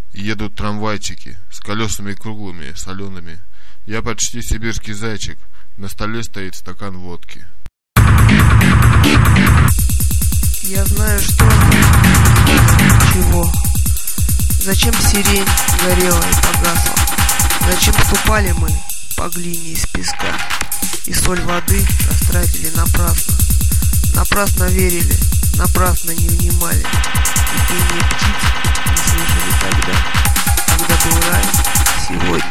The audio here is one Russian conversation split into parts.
Едут трамвайчики с колесами круглыми, солеными. Я почти сибирский зайчик. На столе стоит стакан водки. Я знаю, что чего. Зачем сирень горела и погасла? Зачем ступали мы по глине из песка и соль воды растратили напрасно? Напрасно верили, напрасно не внимали, и пение птиц не слышали тогда, когда был рай сегодня.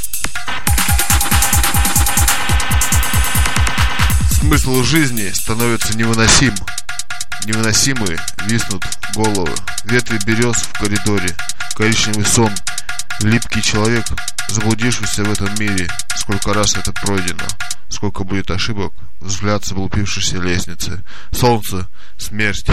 Смысл жизни становится невыносим. Невыносимые виснут головы. Ветви берез в коридоре. Коричневый сон. Липкий человек, заблудившийся в этом мире. Сколько раз это пройдено. Сколько будет ошибок. Взгляд с облупившейся лестницы. Солнце. Смерть.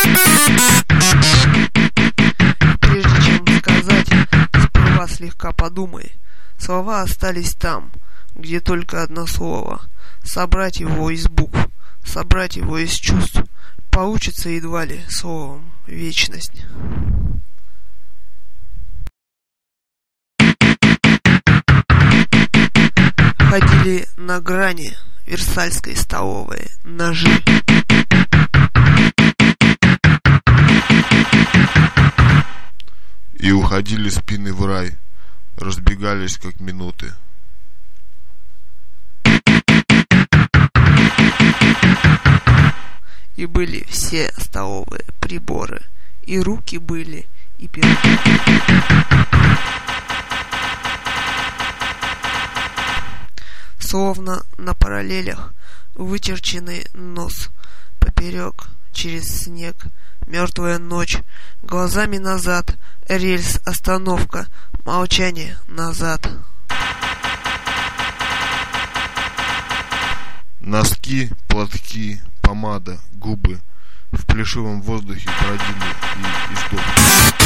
Прежде чем сказать, сперва слегка подумай. Слова остались там, где только одно слово. Собрать его из букв, собрать его из чувств. Получится едва ли словом вечность. Ходили на грани Версальской столовой ножи. И уходили спины в рай. Разбегались как минуты. И были все столовые приборы, и руки были, и перо. Словно на параллелях вычерченный нос, поперек через снег, мертвая ночь, глазами назад, рельс, остановка, молчание назад. Носки, платки, помада, губы в плешивом воздухе бродили и издохли.